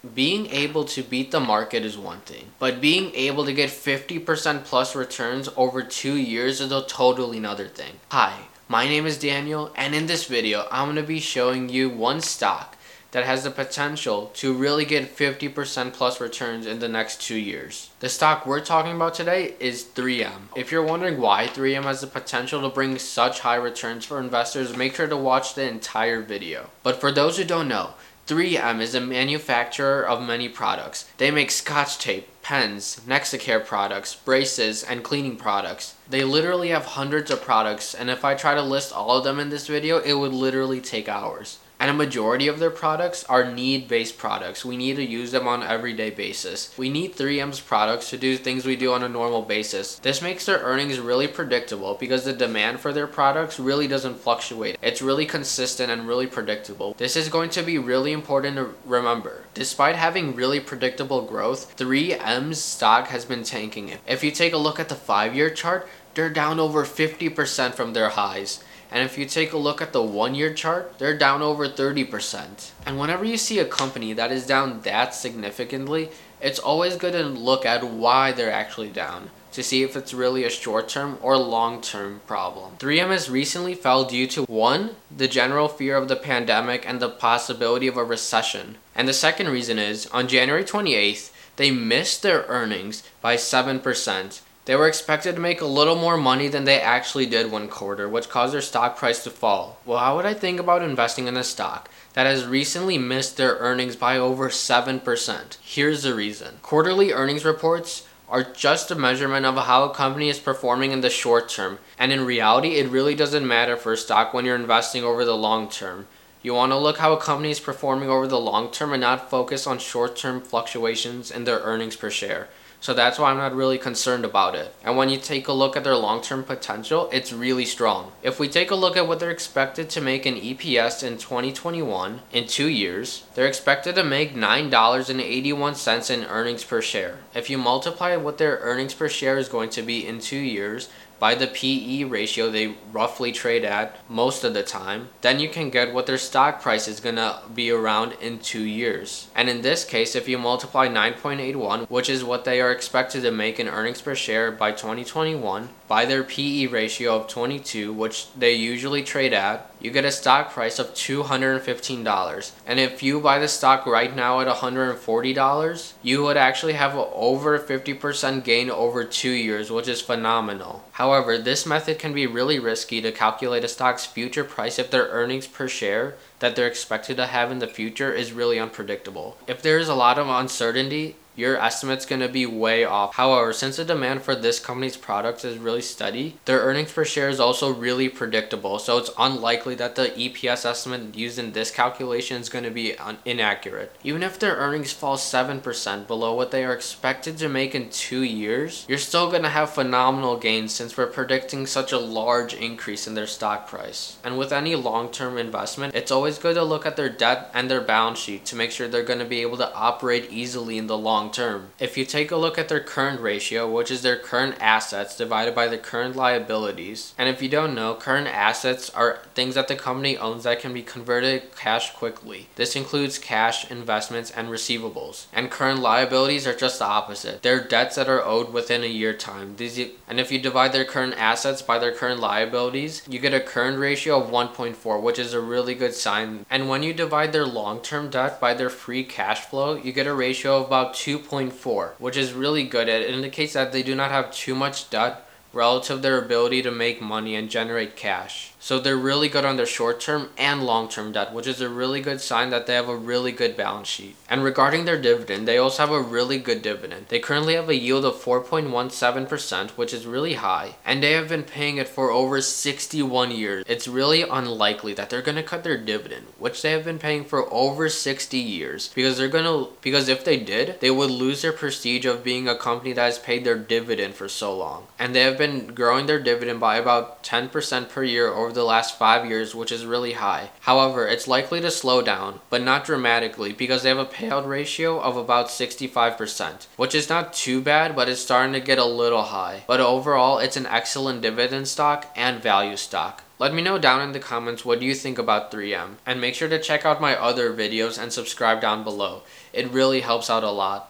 Being able to beat the market is one thing, but being able to get 50% plus returns over 2 years is a totally another thing. Hi, my name is Daniel, and in this video, I'm going to be showing you one stock that has the potential to really get 50% plus returns in the next 2 years. The stock we're talking about today is 3M. If you're wondering why 3M has the potential to bring such high returns for investors, make sure to watch the entire video. But for those who don't know, 3M is a manufacturer of many products. They make Scotch tape, pens, Nexacare products, braces, and cleaning products. They literally have hundreds of products, and if I try to list all of them in this video, it would literally take hours. And a majority of their products are need-based products. We need to use them on an everyday basis. We need 3M's products to do things we do on a normal basis. This makes their earnings really predictable because the demand for their products really doesn't fluctuate. It's really consistent and really predictable. This is going to be really important to remember. Despite having really predictable growth, 3M's stock has been tanking it. If you take a look at the 5-year chart, they're down over 50% from their highs. And if you take a look at the 1-year chart, they're down over 30%. And whenever you see a company that is down that significantly, it's always good to look at why they're actually down, to see if it's really a short-term or long-term problem. 3M has recently fell due to 1, the general fear of the pandemic and the possibility of a recession. And the second reason is, on January 28th, they missed their earnings by 7%. They were expected to make a little more money than they actually did one quarter, which caused their stock price to fall. Well, how would I think about investing in a stock that has recently missed their earnings by over 7%? Here's the reason. Quarterly earnings reports are just a measurement of how a company is performing in the short term, and in reality, it really doesn't matter for a stock when you're investing over the long term. You want to look how a company is performing over the long term and not focus on short-term fluctuations in their earnings per share. So that's why I'm not really concerned about it. And when you take a look at their long-term potential, it's really strong. If we take a look at what they're expected to make in EPS in 2021, in 2 years, they're expected to make $9.81 in earnings per share. If you multiply what their earnings per share is going to be in 2 years, by the PE ratio they roughly trade at most of the time, then you can get what their stock price is gonna be around in 2 years. And in this case, if you multiply 9.81, which is what they are expected to make in earnings per share by 2021, by their PE ratio of 22, which they usually trade at, you get a stock price of $215. And if you buy the stock right now at $140, you would actually have over 50% gain over 2 years, which is phenomenal. However, this method can be really risky to calculate a stock's future price if their earnings per share that they're expected to have in the future is really unpredictable. If there is a lot of uncertainty, your estimate's going to be way off. However, since the demand for this company's products is really steady, their earnings per share is also really predictable, so it's unlikely that the EPS estimate used in this calculation is going to be inaccurate. Even if their earnings fall 7% below what they are expected to make in 2 years, you're still going to have phenomenal gains since we're predicting such a large increase in their stock price. And with any long-term investment, it's always good to look at their debt and their balance sheet to make sure they're going to be able to operate easily in the long term. If you take a look at their current ratio, which is their current assets divided by the current liabilities, and if you don't know, current assets are things that the company owns that can be converted to cash quickly. This includes cash, investments, and receivables. And current liabilities are just the opposite. They're debts that are owed within a year time. And if you divide their current assets by their current liabilities, you get a current ratio of 1.4, which is a really good sign. And when you divide their long-term debt by their free cash flow, you get a ratio of about 2.4, which is really good. It indicates that they do not have too much debt relative to their ability to make money and generate cash. So they're really good on their short-term and long-term debt, which is a really good sign that they have a really good balance sheet. And regarding their dividend, they also have a really good dividend. They currently have a yield of 4.17%, which is really high, and they have been paying it for over 61 years. It's really unlikely that they're going to cut their dividend, which they have been paying for over 60 years, because if they did, they would lose their prestige of being a company that has paid their dividend for so long. And they have been growing their dividend by about 10% per year over the last 5 years, which is really high. However, it's likely to slow down, but not dramatically, because they have a payout ratio of about 65%, which is not too bad, but it's starting to get a little high. But overall, it's an excellent dividend stock and value stock. Let me know down in the comments what you think about 3M, and make sure to check out my other videos and subscribe down below. It really helps out a lot.